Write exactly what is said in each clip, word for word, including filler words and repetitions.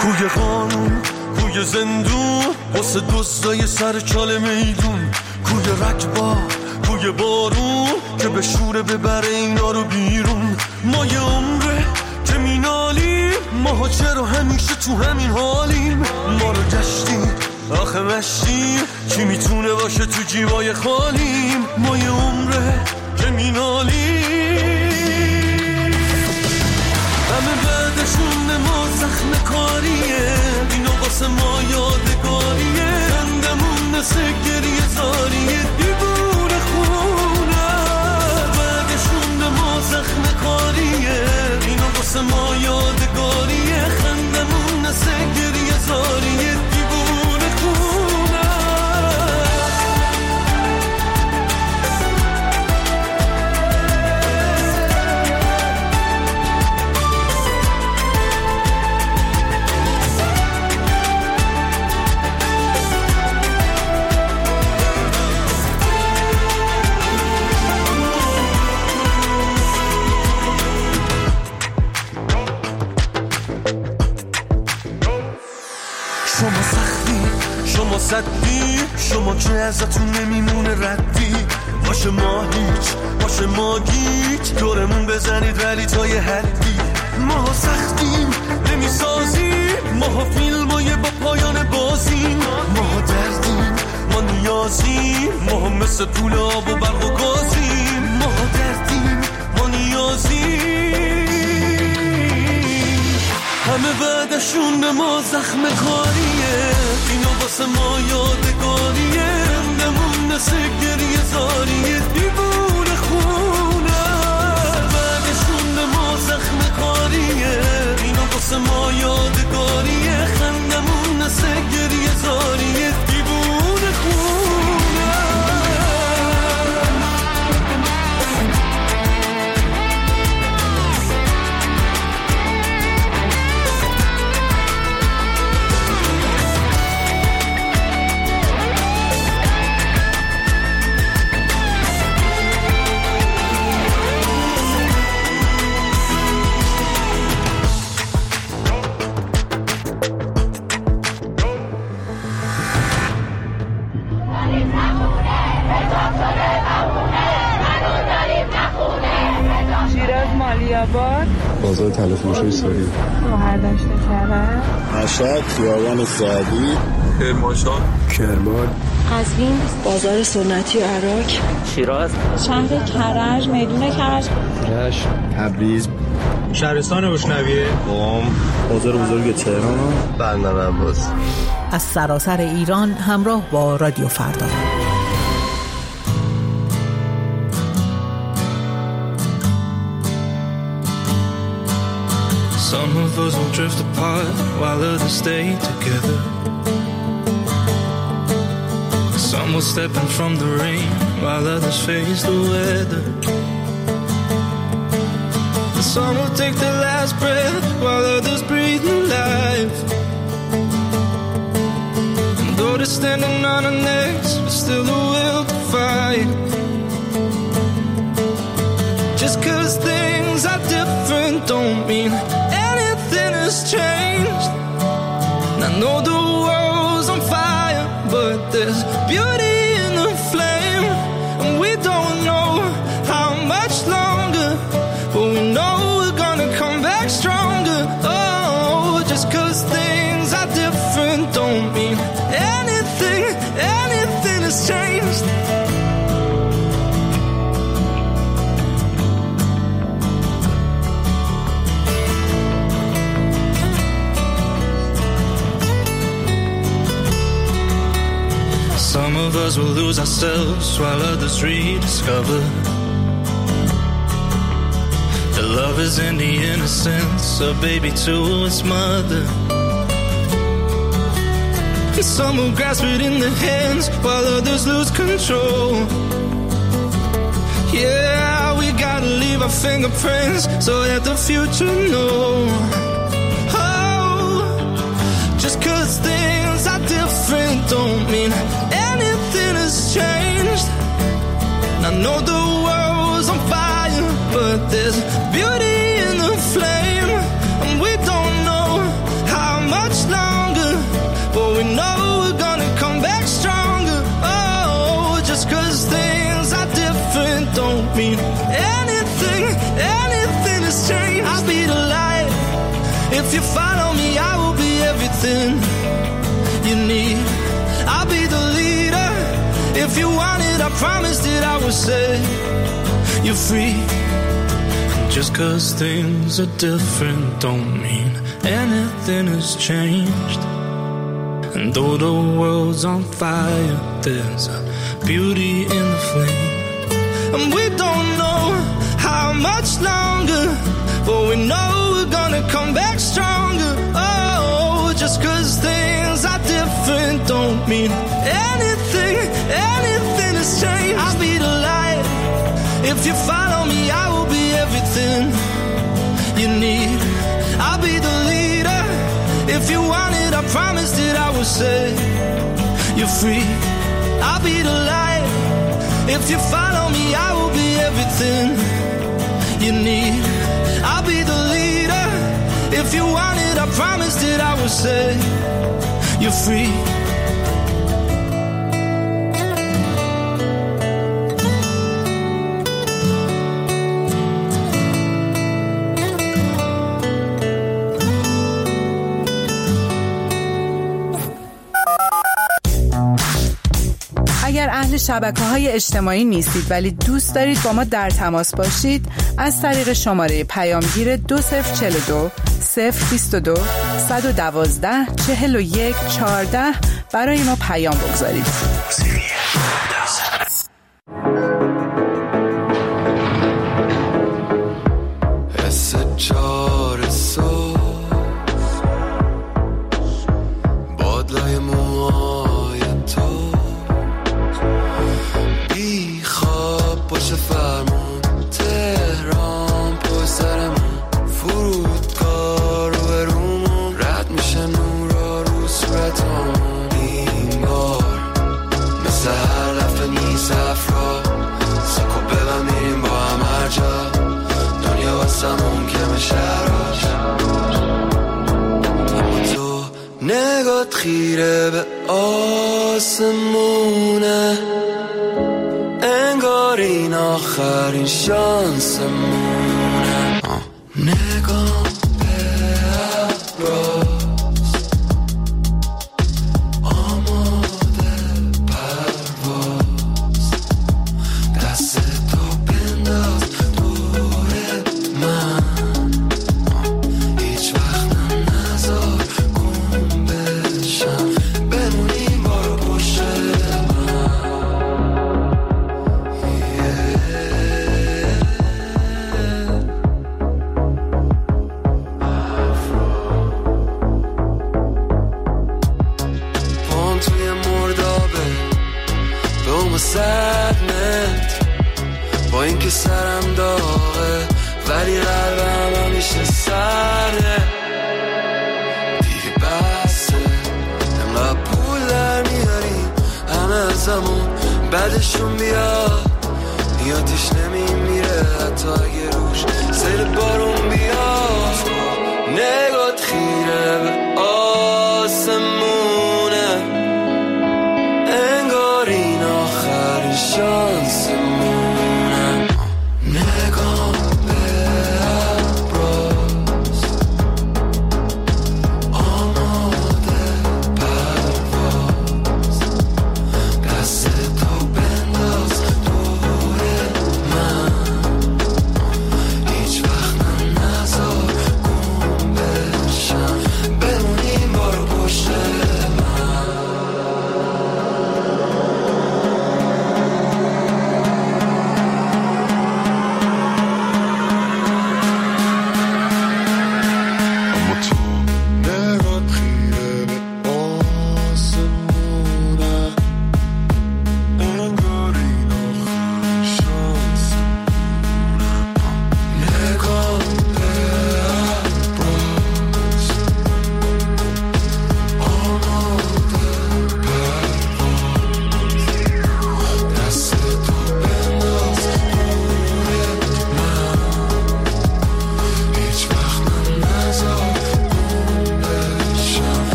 کوی قانون، کوی زندون، واسه دوستای سر چاله میدون، کوی رکبا، کوی بارون که به شوره ببره اینا رو بیرون. ما یه عمره که مینالیم، ماها چرا همیشه تو همین حالیم؟ ما رو گشتیم آخه مشتیم، کی میتونه باشه تو جیبای خالیم؟ ما یه عمره که مینالیم، همه بعدشون ما زخم کاریه، اینا واسه ما یادگاریه، خندمون مثل گریه زاریه، دیوونه خونه. بعدشون ما زخم کاریه، اینا واسه ما یادگاریه، خندمون مثل گریه زاریه، دیوونه خونه. شما سختی، شما صدی، شما که ازتون نمیمونه ردی، باشه ما هیچ، باشه ما گیج، دورمون بزنید ولی تا یه حدی. ما سختیم نمیسازیم، ما فیلمای با پایان بازیم، ما دردیم، ما نیازیم، ما مثل پول آب و برق و گازیم، ما دردیم، ما نیازیم، همه بعدشون به ما زخم کاریه، اینا واسه ما یادگاریه، رندمون مثل گریه زاریه، دیوونه خونه. بعدشون به ما زخم کاریه، اینا واسه ما یادگاریه، خندمون مثل گریه زاریه، دیوونه خونه. بازار تلفروشی ساری، مهردشت کرد، مشهد، خیابان سعدی، کرمانشاه، کرمان، قزوین، بازار سنتی و عراق، شیراز، شهر کرج، میدون کرج، رشت، تبریز، شهرستان بوشنویه، قم، بازار بزرگ تهران، بندر عباس. از سراسر ایران همراه با رادیو فردا. Some of us will drift apart while others stay together. Some will step in from the rain while others face the weather. And some will take their last breath while others breathe new life. And though they're standing on our necks, but still the will to fight. Just 'cause things are different don't mean changed. And I know the world's on fire, but there's beauty in the flame. And we don't know how much longer, but we know we're gonna come back stronger. Oh, just 'cause things are different don't mean anything, anything has changed. Some of us will lose ourselves while others rediscover the love is in the innocence of baby to its mother. And some will grasp it in their hands while others lose control. Yeah, we gotta leave our fingerprints so that the future knows. Oh, just 'cause things are different don't mean anything has changed. And I know the world's on fire, but there's beauty in the flame. And we don't know how much If you follow me, I will be everything you need. I'll be the leader. If you want it, I promised it, I will say you're free. And just cause things are different don't mean anything has changed. And though the world's on fire, there's a beauty in the flame. And we don't know how much longer, but we know we're gonna come back stronger. Oh, just cause things are different don't mean anything, anything has changed. I'll be the light. If you follow me, I will be everything you need. I'll be the leader. If you want it, I promised it, I will say you're free. I'll be the light. If you follow me, I will be everything you need. I'll be the leader. If you want it, I promised it, I will say you're free. اگر اهل شبکه‌های اجتماعی نیستید ولی دوست دارید با ما در تماس باشید، از طریق شماره پیامگیر دو صفر چهل و دو صفر بیست و دو صد و دوازده چهل و یک چهارده برای ما پیام بگذارید. نگات خیره به آسمونه، انگار این آخرین شانسمونه. نگاه به ابراز آماده پرواز، دست تو بنداز دور من، هیچ وقت نذار گم بشم، بمونیم بارو پشت صدمت، با اینکه سرم داغه ولی قلبم همیشه سرده. دیگه بسه انقدر پول در میاریم همه ازمون، بعدشون بیاد نیاتش نمیمیره حتی اگه روش سیل بارون بیاد. نگات خیره به آسمونه، انگار این آخرین شانسمونه. نگاه به ابراز آماده پرواز، دست تو بنداز دور من،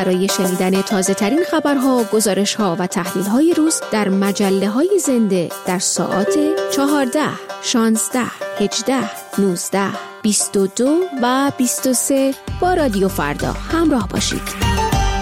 برای شنیدن تازه ترین خبرها، گزارش‌ها و تحلیل‌های روز در مجله‌های زنده در ساعات چهارده، شانزده، هجده، نوزده، بیست و دو و بیست و سه با رادیو فردا همراه باشید.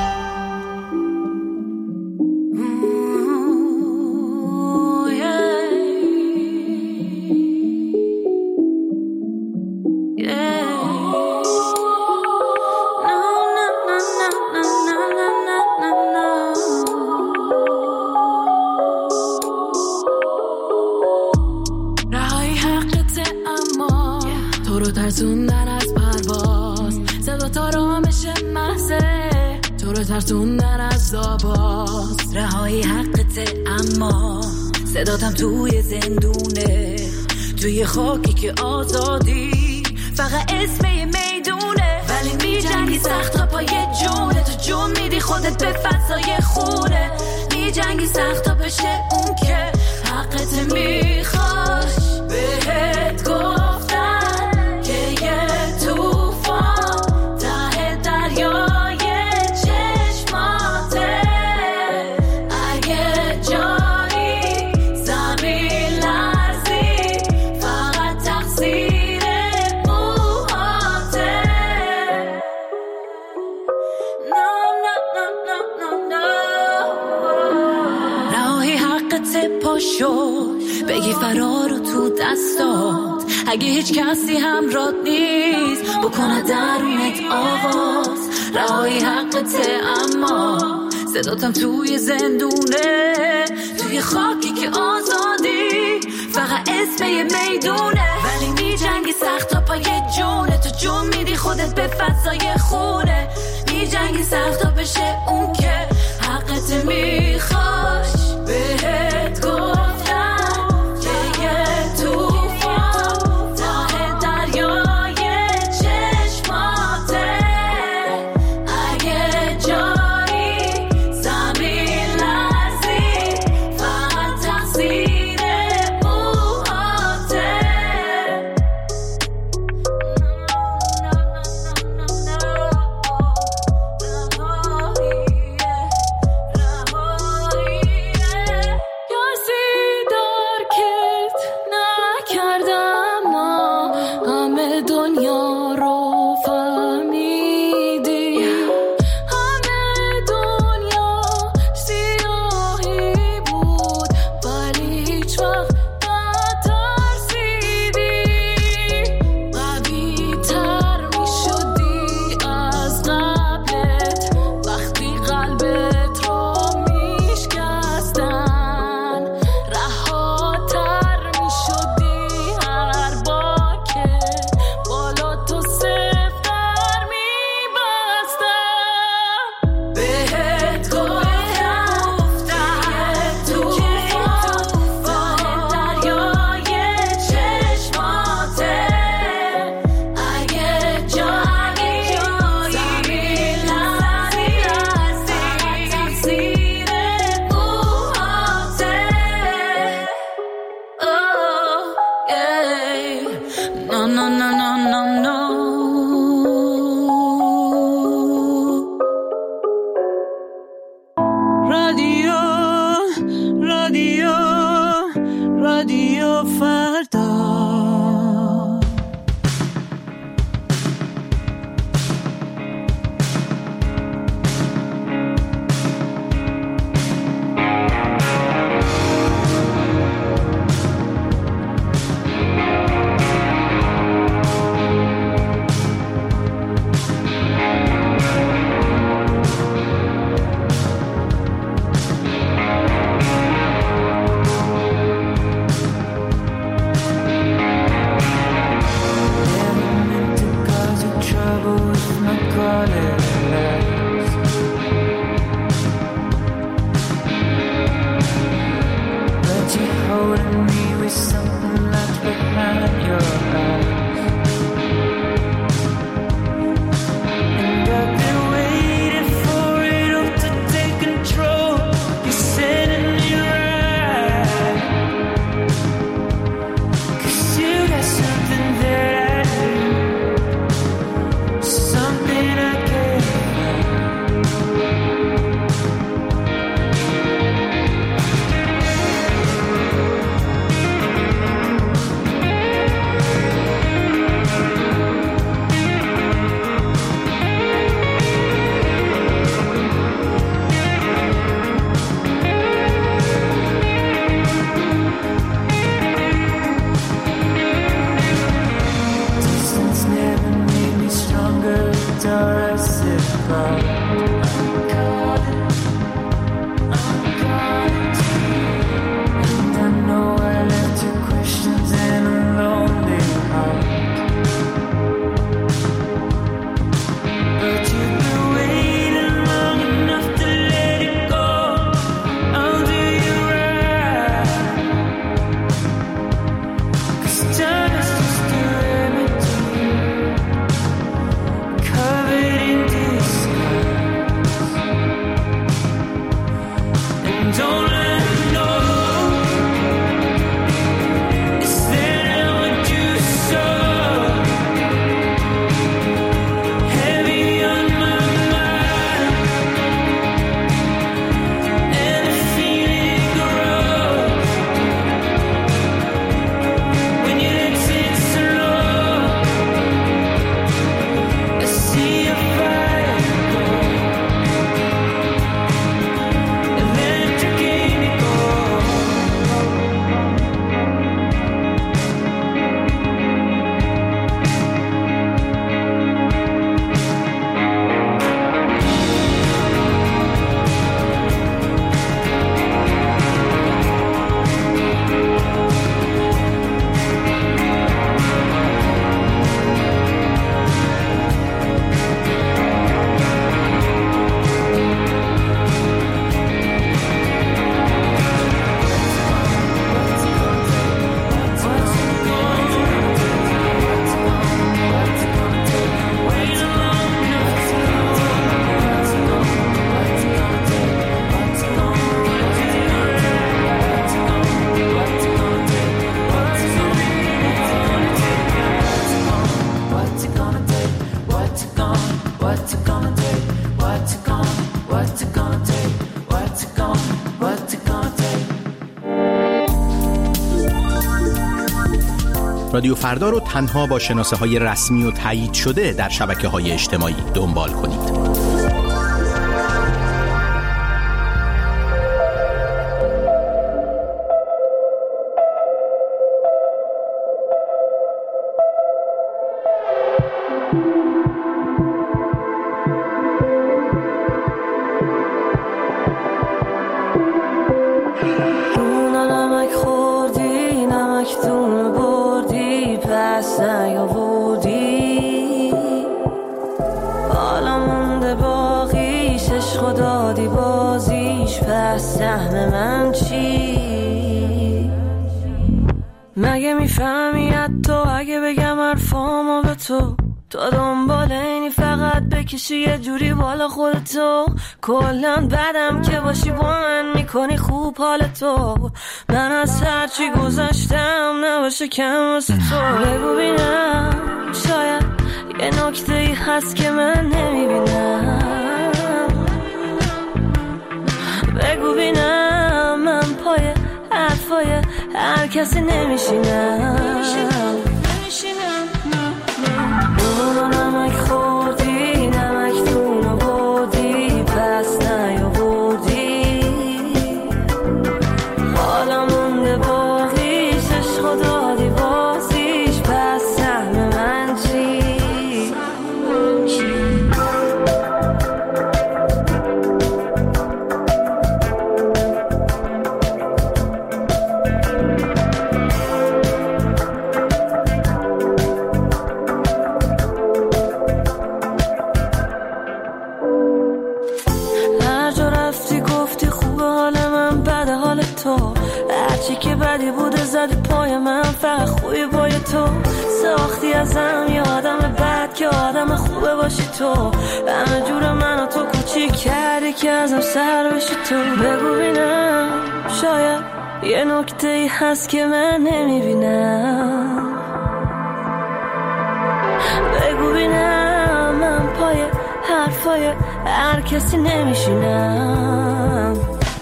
ترسوندن از پرواز، صدا تا رامش محضه تو رو ترسوندن از آواز. رهایی حقته اما صداتم توی زندونه، توی خاکی که آزادی فقط اسم یه میدونه. ولی می جنگی سخت تا پای جونه، تو جون میدی خودت به فضای خونه. می جنگی سخت تا بشه اون که حقت میخواش. بهت گفتن که یه توفان ته دریای چشماته. اگه جایی زمین لرزی فقط تقصیر موهاته. No, no, no, no, no, no. رهایی حقت پاشو بگی فرارو تو دستات. اگه هیچ کسی همراهت نیست بکنه درونت آواز. رهایی حقته اما صداتم توی زندونه، توی خاکی که آزادی فقط اسم یه میدونه. ولی می جنگی سخت تا پای جونه، تو جون میدی خودت به فضای خونه. می جنگی سخت تا بشه اون که حقت میخواش. بهت گفتم که یه توفان ته دریای چشماته. اگه جایی زمین لرزی فقط تقصیر موهاته. دنیا رو فهمیدی، همه دنیا سیاهی بود ولی هیچ وقت نترسیدی. قوی تر می شدی از قبلت وقتی قلبت رو می شکستن. رهاتر می شدی هر بار که بالا تو سفتر می بستم. بهت گفتم که توفان دریای چشماته. اگه جایی زمین لرزی تقصیر موهاته. Oh, yeah. No, no, no, no, no, no. رادیو رادیو رادیو فردا. Jurassic Park. And I know I left you questions in a lonely heart, but you've been waiting long enough to let it go. I'll do you right, 'cause time is just a remedy covered in disguise. And don't let me know, is that how I do so? Heavy on my mind, and the feeling grows when you exit slow. I see a fire go, electrocute me go. What's it gonna take? What's it gonna, what's it gonna take? What's it gonna, what's it gonna take? What's it gonna, what's it gonna take? رادیو فردا رو تنها با شناسه‌های رسمی و تایید شده در شبکه‌های اجتماعی دنبال کنید. دون نمک خوردی، نمک دون بردی، پس نیاوردی. حالا مونده باقیش، عشق دادی بازیش، پس سهم من چی؟ مگه میفهمی حتی اگه بگم حرفامو به تو؟ تو دنبال اینی فقط بکشی یه جوری بالا خودتو. کلن بدم که باشی با من میکنی خوب حالتو. من از هرچی گذشتم نباشه کم واسه تو. بگو بینم شاید یه نکته ای هست که من نمیبینم. بگو بینم من پای حرفای هر کسی نمیشینم. دونو نمک خوردی، نمک دونو بردی، پس نیاوردی. حالا مونده باقیش، عشق دادی بازیش، پس سهم من چی؟ هرچی که بدی بوده زدی پای من، فقط خوبی پای تو. ساختی ازم یه آدم بد که آدم خوبه باشی تو. همه جور منو تو کوچیک کردی که ازم سر بشی تو. بگو بینم شاید یه نکته ای هست که من نمیبینم. بگو بینم من پای حرفای هر کسی نمیشینم.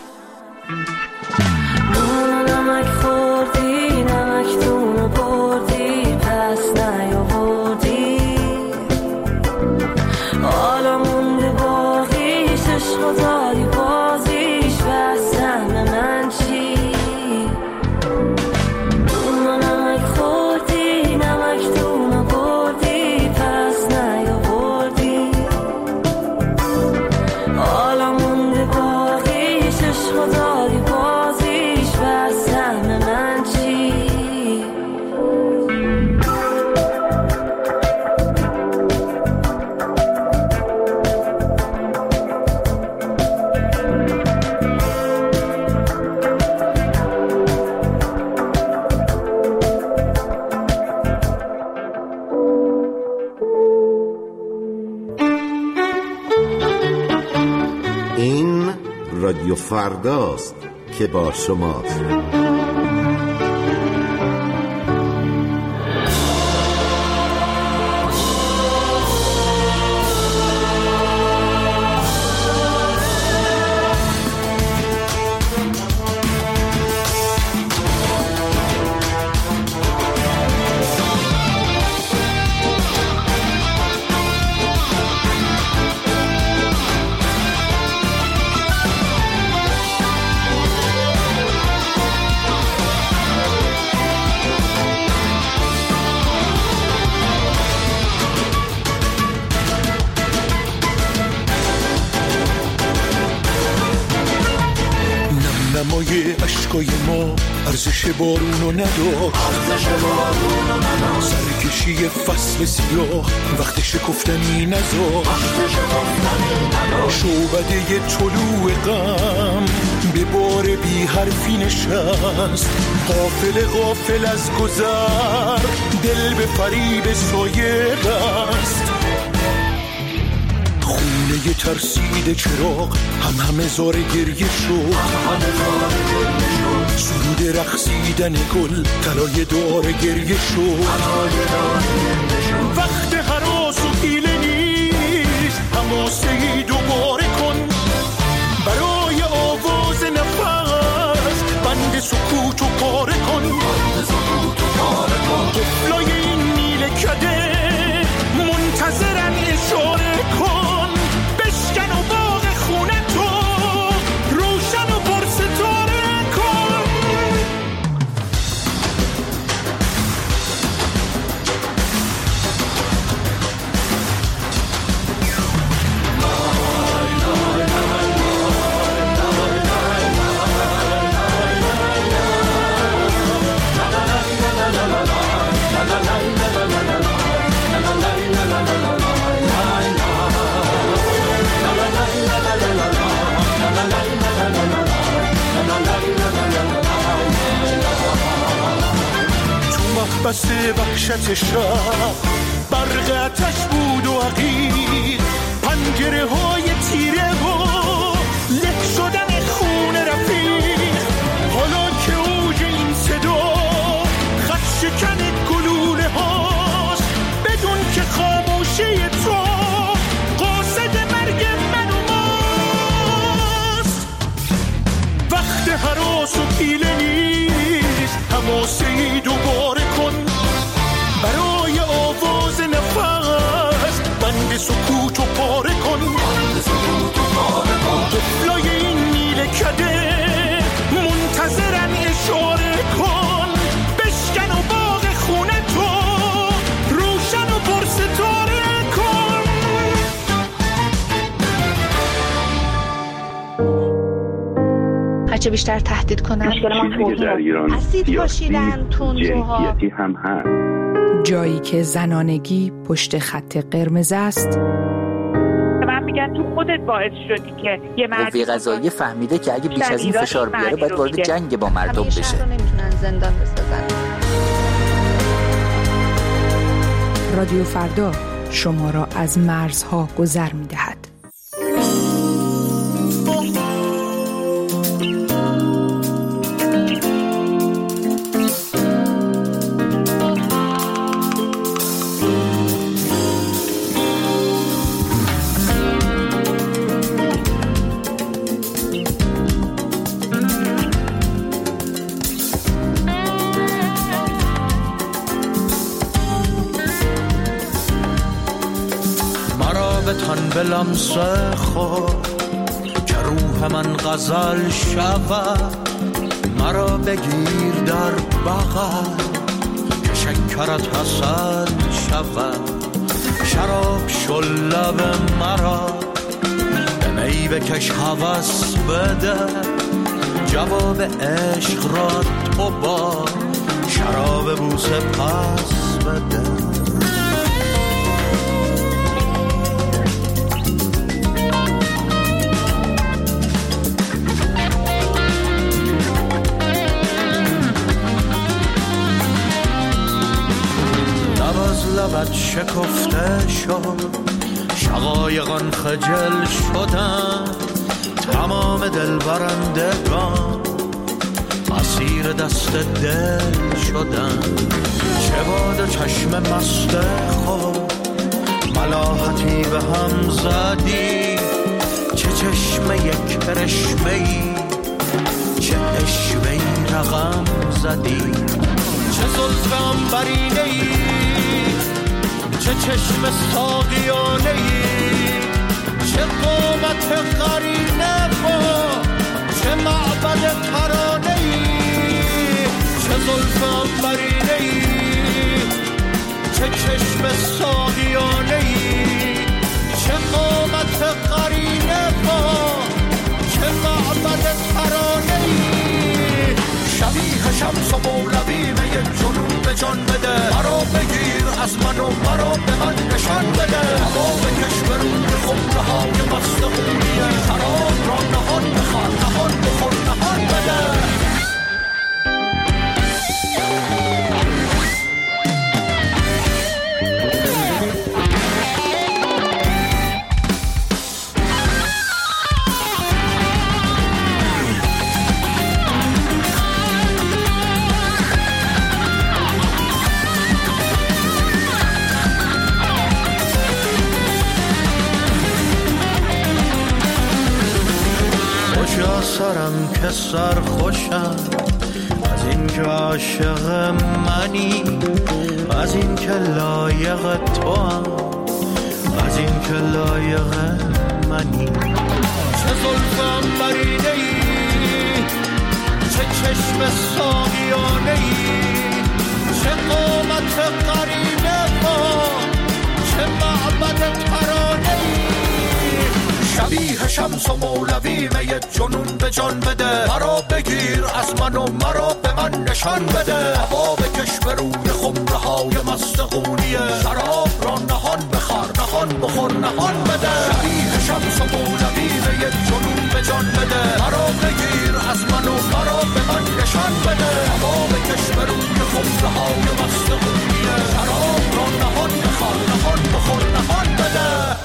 نمک خوردی، نمک دونو بردی، پس نیاوردی. حالا مونده باقیش، عشق دادی بازیش، پس سهم من چی؟ دونو نمک خوردی، نمک دونو بردی، پس نیاوردی. رادیو فرداست که با شماست. نمای عشقای ما ارزش بارونو نداشت، سرکشی فصل سیاه وقت شکفتنی نذاشت، شعبده طلوع غم به بار بی حرفی نشست، غافل غافل از گذر دل به فریب سایه بست، خونه ترسید چراغ هم همه زار گریه شد، سرود رقصیدن گل طلای دار گریه شد، وقت هراس و حیله نیست، حماسه‌ای دوباره کن برای آواز نفس، بند سکوت و پاره کن، قفلای این نیل کده منتظرن اشاره کن، بشکن و باغ خونه تو روشن و پرستاره کن. محبس وحشت شب برق آتش بود و عقیق، پنجره های تیره و له شدن خون رفیق، حالا که اوج این صدا خط شکن گلوله هاست، بدون که خاموشی تو قاصد مرگ من و ماست، وقت هراس و پیله نیست، حماسه‌ای دوباره کن برای آواز نفس، بند سکوت و پاره کن، قفلای این نیل کده منتظرن اشاره کن، بشکن و باغ خونه تو روشن و پرستاره کن. هرچه بیشتر تهدید کنن اسید پاشیدن تندروها هم هست. جایی که زنانگی پشت خط قرمز است، من میگم تو خودت باعث شدی که یه مردی قوه قضاییه فهمیده که اگه بیش از این فشار بیاره باید وارد جنگ با مردم بشه. همیشه رو نمیتونن زندان بسازن. رادیو فردا شما را از مرزها گذر میدهد. تن به لمس خود که روح من غزل شود، مرا بگیر در بغل که شکرت حسن شود، شراب شل لب مرا به می بکش هوس بده، جواب عشق را تو با شراب بوسه پس بده. لبت شکفته شد، شقایقان خجل شدن، تمام دل برندگان اسیر دست دل شدن. چه باد چشم مست خود ملاحتی به هم زدی، چه چشم یک کرشمه‌ای، چه اشوه‌ای رقم زدی. چه زلف عنبرینه‌ای، چه چشم ساقیانه‌ای، چه قامت قرینه با چه معبد ترانه‌ای. چه زلف عنبرینه‌ای، چه چشم ساقیانه‌ای، چه قامت قرینه با چه معبد ترانه‌ای. شبیه شمس و مولوی می جنون به جان بده، مرا بگیر از من و مرا به من نشان بده. هوا بکش برون به خمره های مست خونیه، شراب را نهان بخوان نهان بخور نهان بده. سرم که سر خوشم از این که عاشق منی، از این که لایق تو هم، از این که لایق منی. چه زلف عنبرینه‌ای، چه چشم ساقیانه‌ای، چه قامت قرینه با چه معبد ترانه‌ای. شبیه شمس و مولوی می جنون به جان بده، مرا بگیر از من و مرا به من نشان بده. هوا بکش به روی خمره های مست خونیه، شراب را نهان بخور نهان بخور نهان بده. شبیه شمس و مولوی می جنون به جان بده، مرا بگیر از من و مرا به من نشان بده. هوا بکش به روی خمره های مست خونیه، شراب را نهان بخور نهان بخور نهان بده.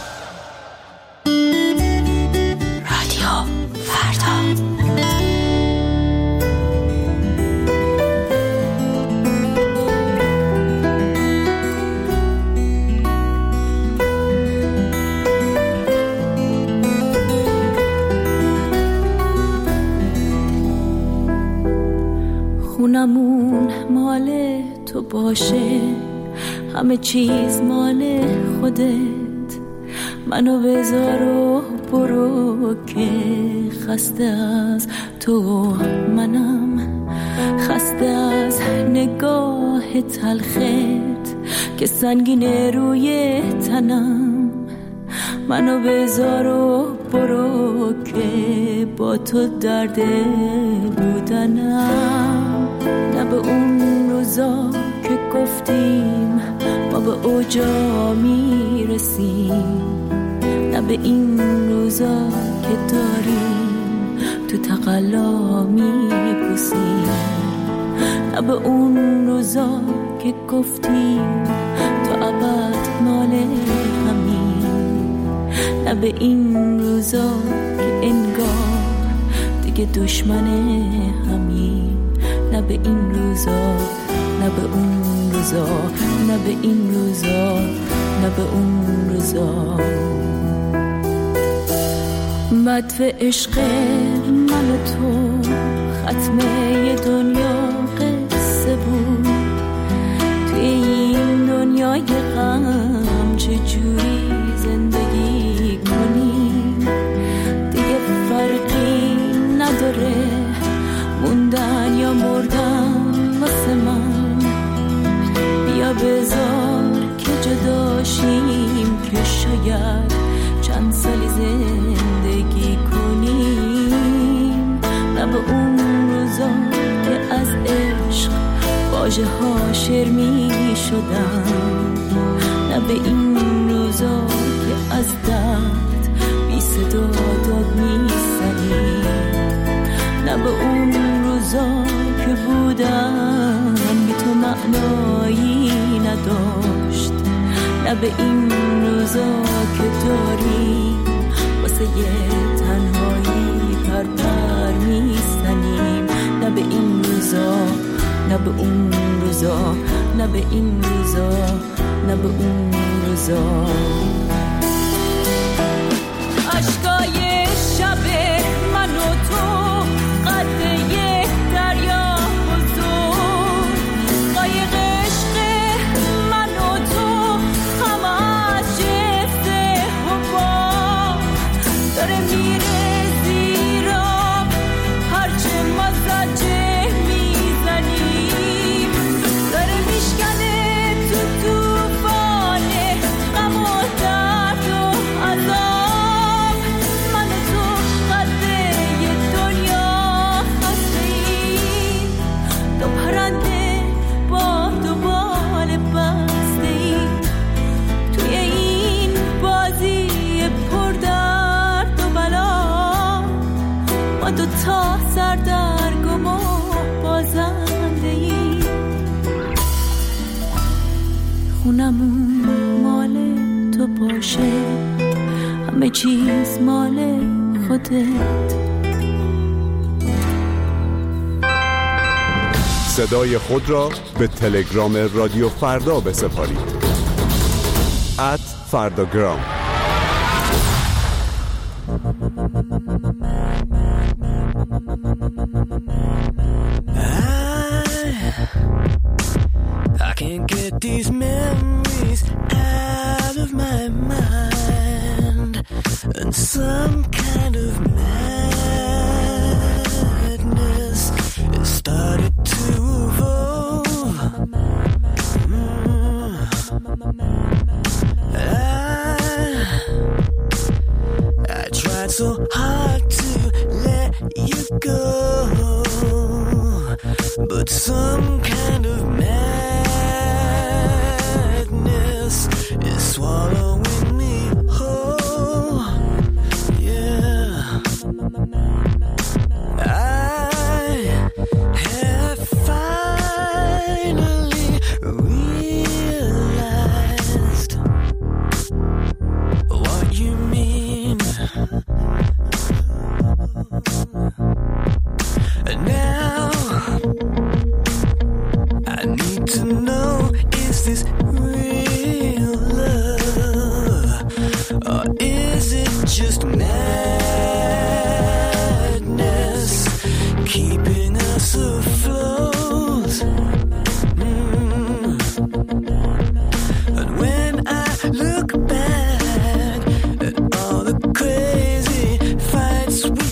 خونمون مال تو باشه، همه چیز مال خودت، منو بذار و برو که خسته از تو منم، خسته از نگاه تلخت که سنگینه روی تنم. منو بذار و برو که با تو درد بودنم، نه به اون روزا که گفتیم ما به اوجا میرسیم، نه به این روزا که داریم تو تقلا میپوسیم، نه به اون روزا که گفتیم تو ابد مال همین، نه به این روزا که انگار دیگه دشمن همین، نه به این روزا نه به اون روزا، نه به این روزا نه به اون روزا. مدفع عشق من و تو ختمه دنیا قصه بود، توی این دنیای غم چجوری زندگی کنیم، دیگه فرقی نداره موندن یا مردن واسه من. بیا بذار که جداشیم که شاید چند سالی زندگی کنیم، نه به اون روزا که از عشق واژه ها شعر می شدن، نه به این روزا که از درد بی صدا داد می زنیم، نه به اون روزا که بودن بی تو معنایی نداشت، نه به این روزا که داریم واسه یه تنهایی پر پر میزنیم، نه به این روزا نه به اون روزا، نه به این روزا نه به اون روزا. عشقای شب من و تو قد یک دریا بزرگ، قایق عشق من و تو همه از جنس حباب داره میره زیر آب، هرچه ما زجه میزنیم داره میشکنه تو توفان غم و درد و عذاب. من و تو قده دنیا خسته‌ایم، دو پرنده با دو بال بسته‌ایم توی این بازی پر درد و بلا. ما دو تا سردرگم و بازنده‌ایم، خونمون مال تو باشه، همه چیز مال خودت. صدای خود را به تلگرام رادیو فردا بسپارید. ات فرداگرام. I can't get these memories out of my mind, and some kind of madness has started to evolve. Mm. I, I tried so hard to let you go, but some kind of madness is swallowing me whole. Yeah, I have finally realized what you mean. And now I need to know, is this real love, or is it just madness keeping us afloat? Mm. And when I look back at all the crazy fights we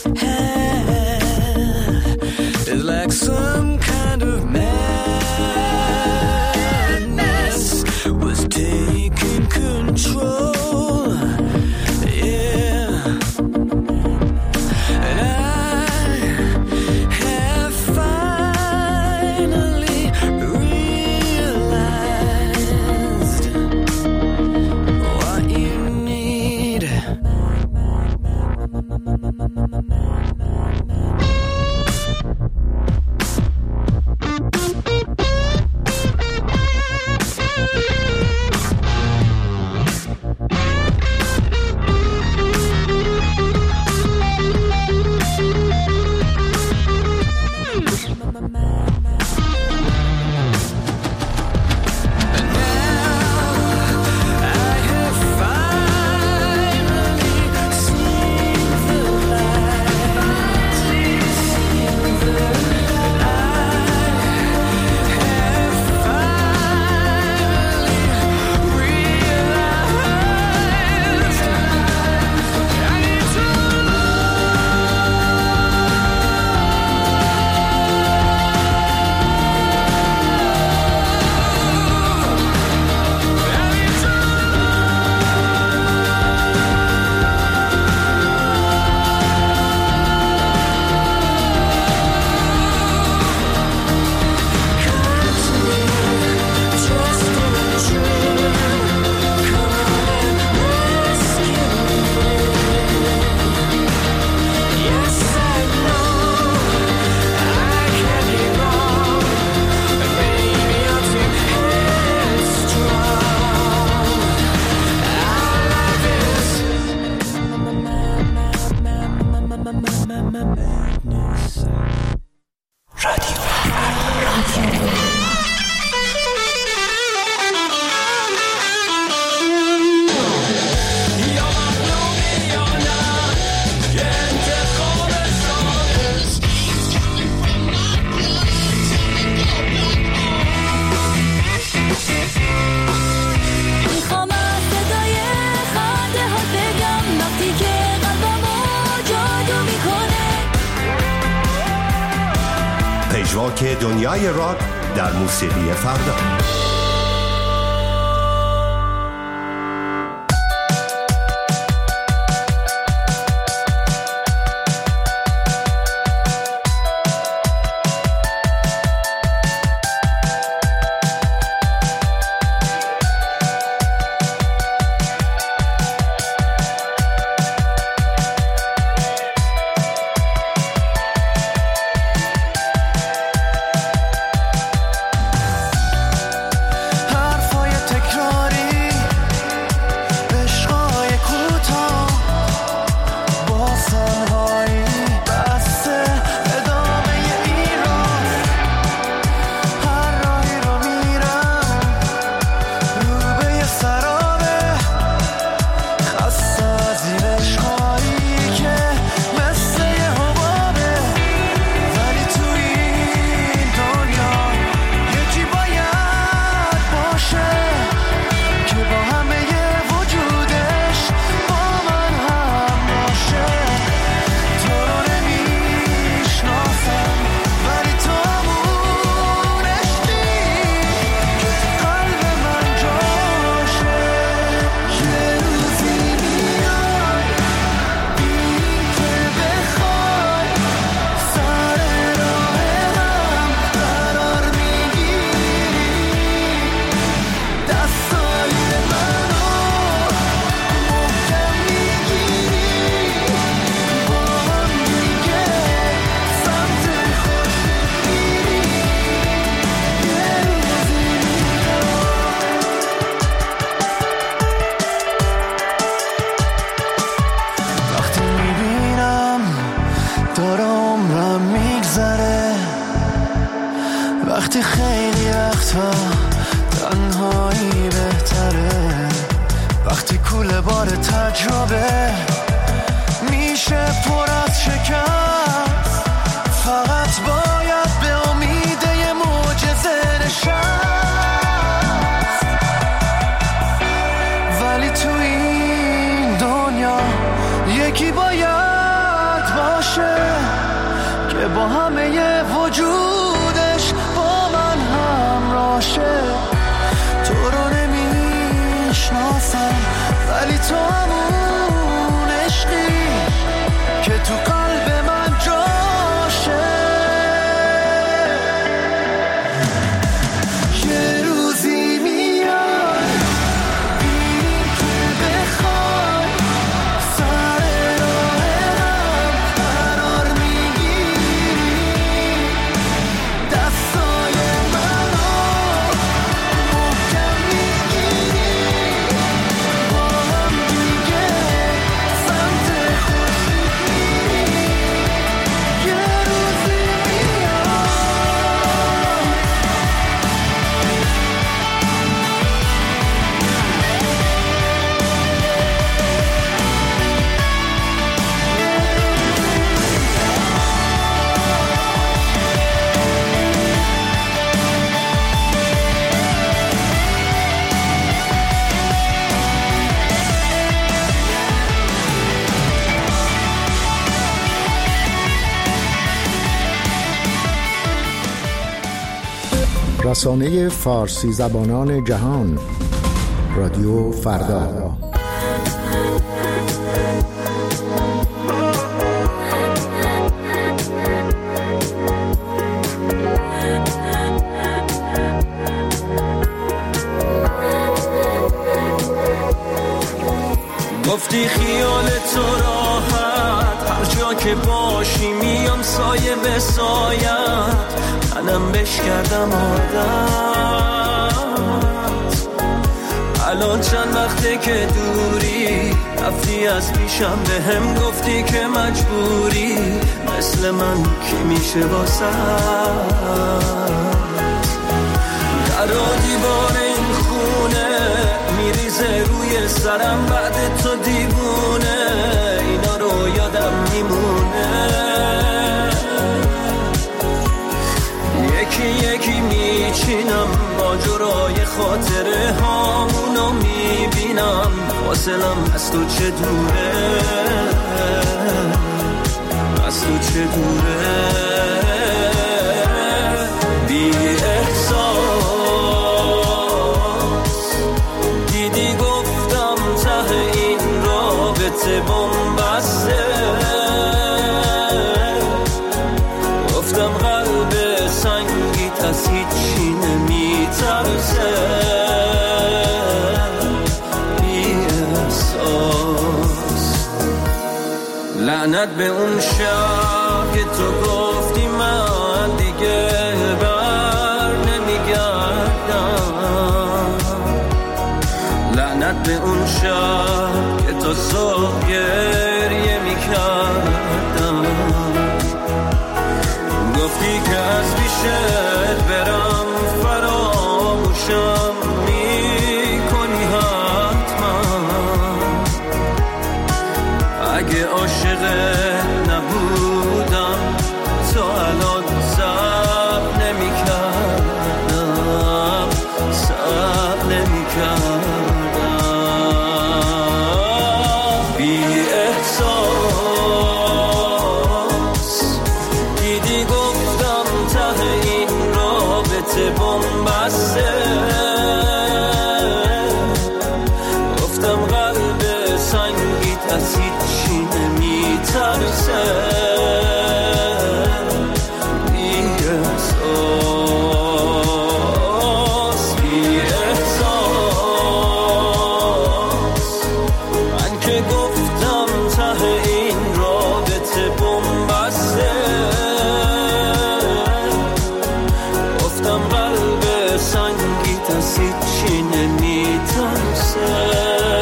had, it's like some kind of madness was taking control. Yeah, and I have finally راک دنیای راک در موسیقی فردا. وقتی خیلی وقتا تنهایی بهتره، وقتی کوله بار تجربه میشه پر از شکست، فقط باید به امید یه معجزه نشست. ولی تو این دنیا یکی باید باشه که با همه یه وجودش با من همراشه. تو رو نمیشناسم ولی تو همون عشقی که تو قلب من جاشه. یه روزی میاد ببینی که بخوای سر راه هم قرار میگیری، دستای منو محکم میگیری، با هم دیگه سمت خورشید میری. یه روزی میاد رسانه فارسی زبانان جهان، رادیو فردا. گفتی خیال تو راحت، هر جا که باشی میام سایه به سایت، منم بش کردم عادت. الان چند وقته که دوری، رفتی از پیشم به هم گفتی که مجبوری، مثل من کی میشه واسه در دیوار این خونه میریزه روی سرم بعد تو دیوونه، اینا رو یادم میمونه. یکی یکی میچینم ماجرای خاطره هامونو میبینم، فاصلم از تو چه دوره، از تو چه دوره. بی احساس دیدی گفتم ته این رابطه بنبسته گفتم قلب سنگی از هیچی نمیترسه بی احساس لعنت به اون شب که تو گفتی من دیگه بر نمیگردم لعنت به اون شب که تو صبح گریه میکردم گفتی که از پیشت برم فراموشم میکنی حتما اگه عاشقت نبودم تو الان صبر نمیکردم صبر نمیکردم بی احساس دیدی گفتم ته این رابطه بنبسته گفتم قلب سنگیت از هیچی نمیترسه بی احساس بی احساس من که گفتم ته این رابطه بنبسته گفتم قلب سنگیت از هیچی نمیترسه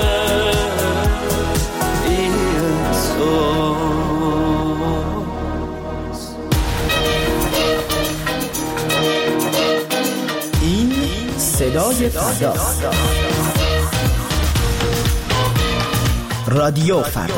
صدای فردا رادیو فردا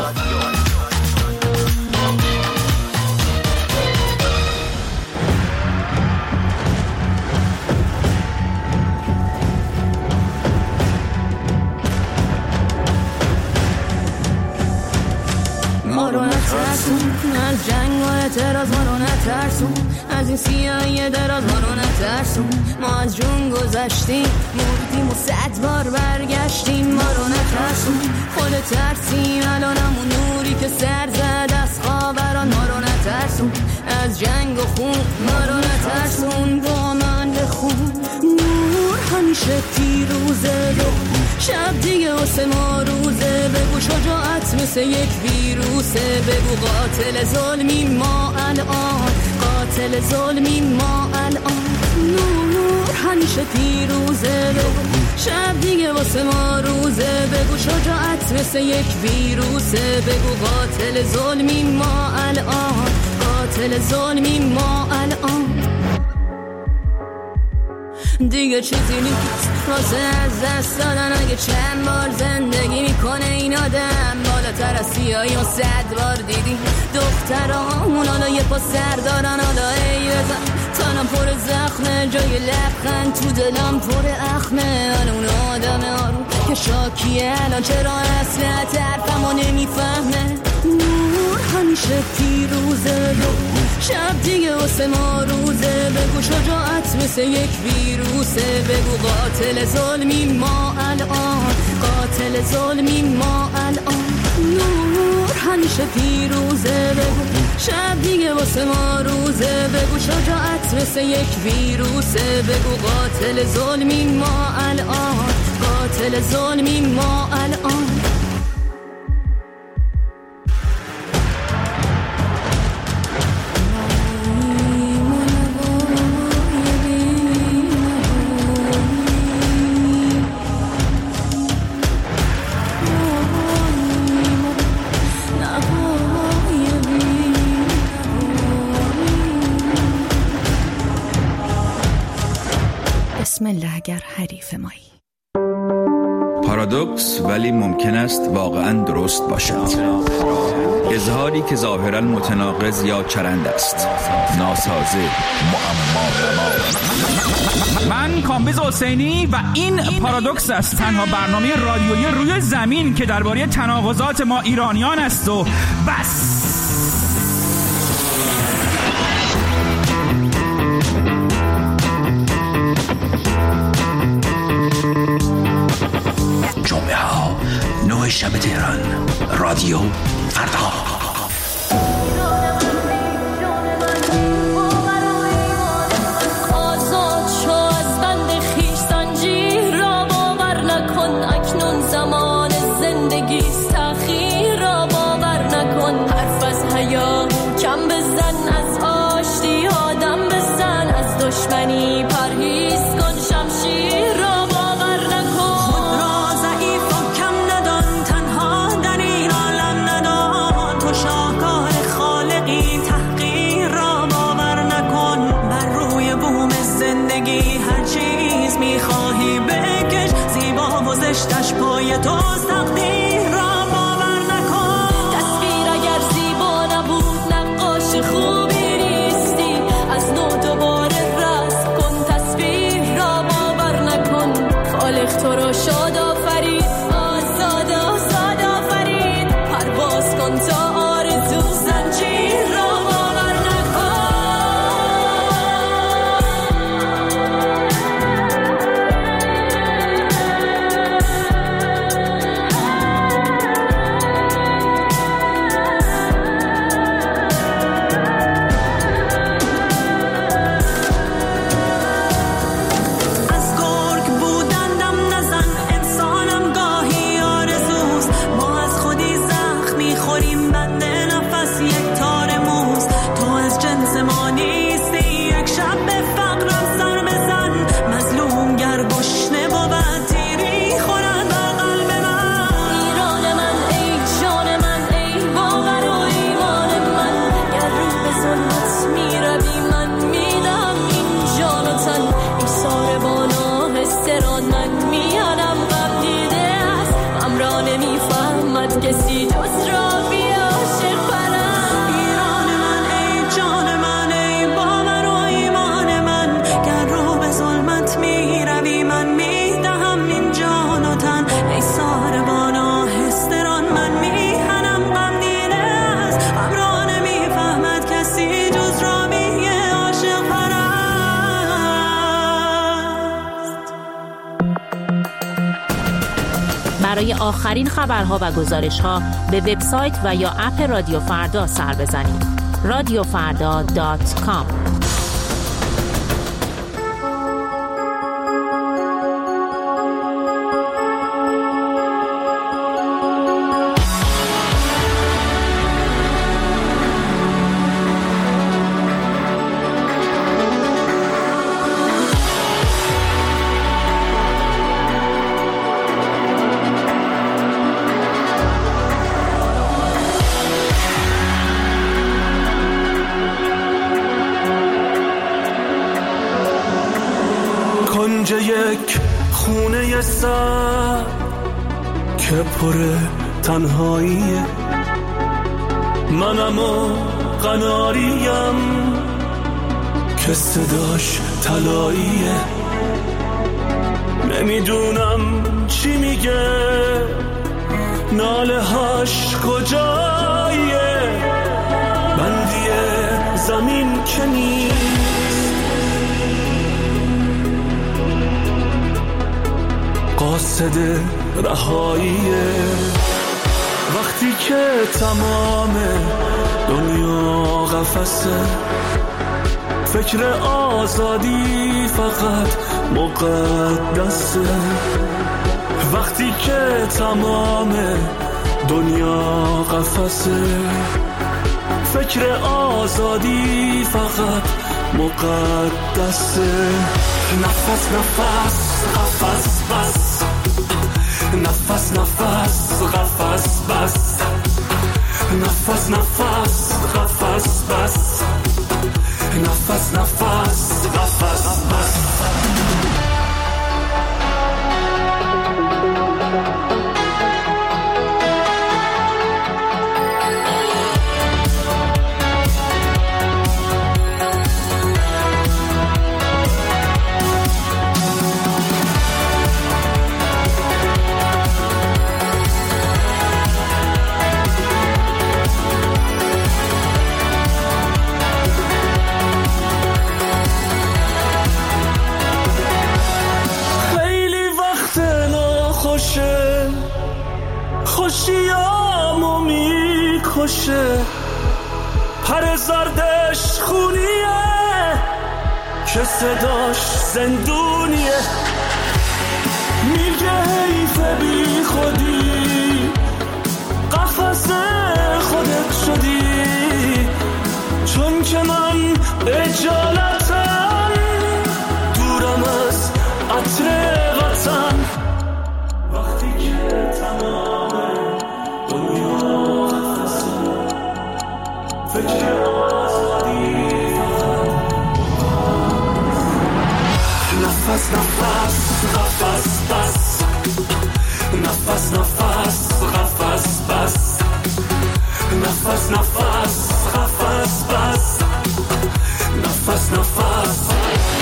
ما رو نترسون از جنگ و اعتراض ما رو نترسون از این سیاهی دراز ما رو نترسون ما از جون گذشتیم مردیم و صد بار برگشتیم ما رو نترسون خود ترسیم الان همون نوری که سر زد از خاوران ما رو نترسون از جنگ و خون ما رو نترسون با من بخون نور همیشه پیروزه رو شب دیگه واسه ما روزه بگو شجاعت مثل یک ویروسه بگو قاتل ظلمی ما الان قاتل ظلمی ما الان نور همیشه پیروزه بگو شب دیگه واسه ما روزه بگو شجاعت مثل یک ویروسه بگو قاتل ظلمی ما الان قاتل ظلمی ما الان دیگه چیزی نیست واسه از دست دادن اگه چند بار زندگی میکنه این آدم بالاتر از سیاهی و صد بار دیدی دخترامون حالا یه پا سر دارن حالا ای بزن تنم پر زخمه جای لبخند تو دلم پر اخمه حالا اون آدم آروم که شاکیه الان چرا اصلا طرفمو نمیفهمه نور همیشه پیروزه شب دیگه واسه ما روزه بگو شجاعت مثل یک ویروسه بگو قاتل ظلمی ما الان قاتل ظلمی ما الان نور همیشه پیروزه بگو شب دیگه واسه ما روزه بگو شجاعت مثل یک ویروسه بگو قاتل ظلمی ما الان قاتل ظلمی ما الان بسم الله اگر حریف مایی. پارادوکس ولی ممکن است واقعا درست باشد. اظهاری که ظاهرا متناقض یا چرند است. ناسازه، معما. من کامبیز حسینی و این پارادوکس است، تنها برنامه رادیویی روی زمین که درباره تناقضات ما ایرانیان است و بس. جمعه ها نه شب تهران. رادیو فردا. دشمنی پرهیز کن، شمشیر را باور نکن. خود را ضعیف و کم ندان، تنها در این عالم ندان. تو شاهکار خالقی، تحقیر را باور نکن. بر روی بوم زندگی هر چیز میخواهی بکش، زیبا و زشتش پای توست، تقدیر را باور نکن. تصویر اگر زیبا نبود نقاش خوبی نیستی، از نو دوباره تو رو شاد آفرید، آزاد آزاد آفرید. پرواز کن تا آرزو زنجیر را باور کسی جز را بی عاشق پرست. ایران من ای جان من، ای باور و ایمان من. گر رو به ظلمت می روی من میدهم این جان و تن. ای ساربان آهستران من میهنم غم دیده است. غم نمیفهمد کسی جز را بی عاشق پرست. برای آخرین خبرها و گزارش‌ها به وبسایت و یا اپ رادیو فردا سر بزنید. رادیو فردا دات کام. کنج یک خونه سر که پر تنهاییه، منم و قناریم که صداش طلاییه. نمیدونم چی میگه، ناله هاش کجاییه. بندی زمین که نیست، قاصد رهاییه. وقتی که تمام دنیا قفسه، فکر آزادی فقط مقدسه. وقتی که تمام دنیا قفسه، فکر آزادی فقط مقدسه. نفس نفس قفس بس، نفس نفس قفس بس، نفس نفس قفس بس، نفس نفس قفس بس. خوشیامو میکشه، پر زردش خونیه که صداش زندونیه. میگه حیفه بی خودی قفس خودت شدی، چون که من اجالتم دورم از عطر وطن. وقتی که تمام دنیا قفسه، فکر آزادی نفس نفس قفس بس، نفس نفس قفس بس، نفس نفس قفس بس، نفس نفس.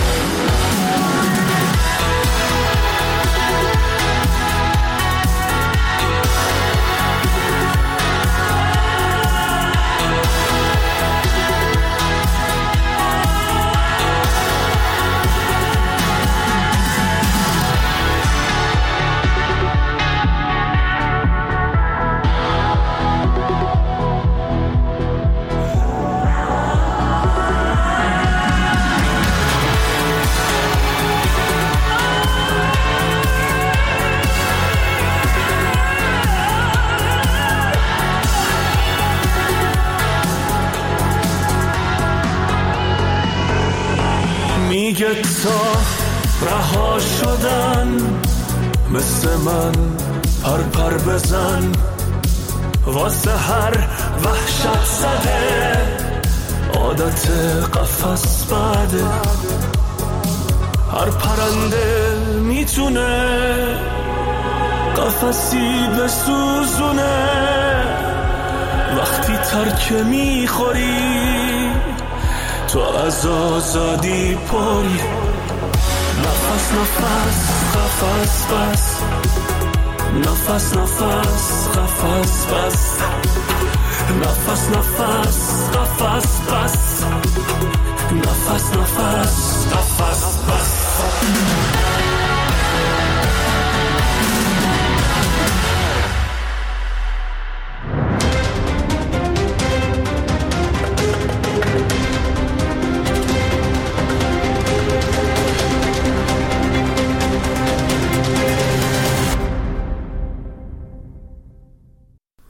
میگه تا رها شدن مثل من پر پر بزن، واسه هر وحشت زده عادت قفس بده. هر پرنده میتونه قفسی بسوزونه، وقتی ترک میخوری تو از آزادی پری. نفس نفس قفس بس، نفس نفس قفس بس، نفس نفس قفس بس، نفس نفس قفس بس.